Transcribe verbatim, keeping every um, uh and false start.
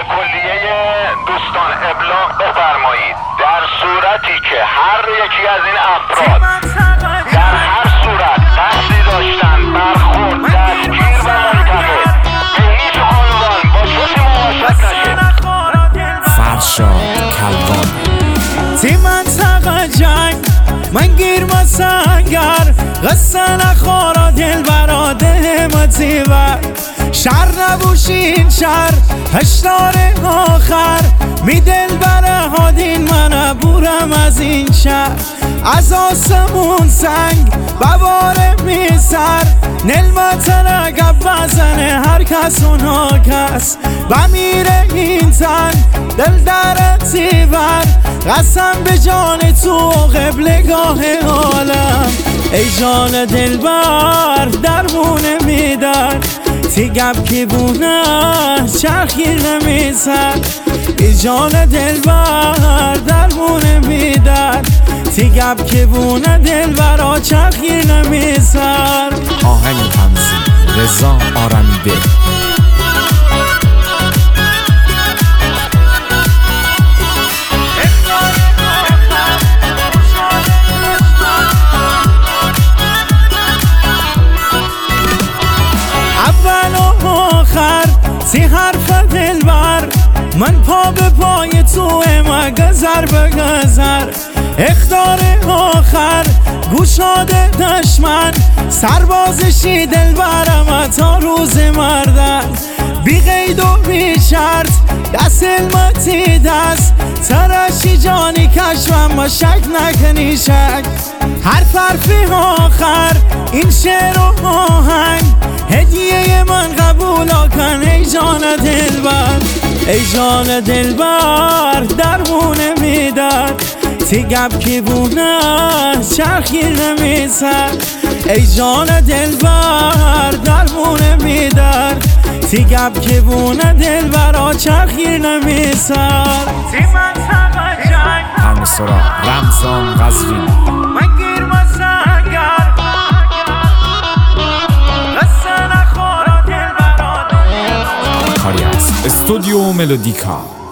کلیه دوستان ابلاغ بفرمایید در صورتی که هر یکی از این افراد در هر صورت قصدی داشتن برخورد دستگیر و منتقل به هیچ عنوان با کسی مواجه نشه. فرشاد کلوان تی منطقه جنگ من گیر مسنگر قصه نخورا دل براده همتی بر شر نبوشین شر هشتار آخر می دل بره هادین من عبورم از این شهر از آسمون سنگ بواره می سر نلمت رگب بزنه هر کس و ناکس بمیره این تن دل در تیور قسم به جان تو قبلگاه عالم ای جان دلبر درمونه میدن تیگب که بونه چرخیر نمیزن ای جان دلبر درمونه میدن تیگب که بونه دلبر چرخیر نمیزن. آهنگ تنظیم رضا آرمیده. تی حرف دلبر من پا به پای تو ما گذر به گذر اختار آخر گوشاد دشمن سربازشی دلبرم تا روز مردن بی قید و بی شرط دست علمتی دست ترشی جانی کشم ما شک نکنی شک هر حرفی آخر این شعر و آهنگ هدیه من قبول کن ای جان دلبر ای جان دلبر درمونه میدن تیگب که بونه چرخیر نمیزن ای جان دلبر درمونه میدن تیگب که بونه دلبر چرخیر نمیزن. تی منطقه جنگ همسرا رمضان قزوین من گیر مسنگر قصه نخورا دل برا کاری است استودیو ملودیکا.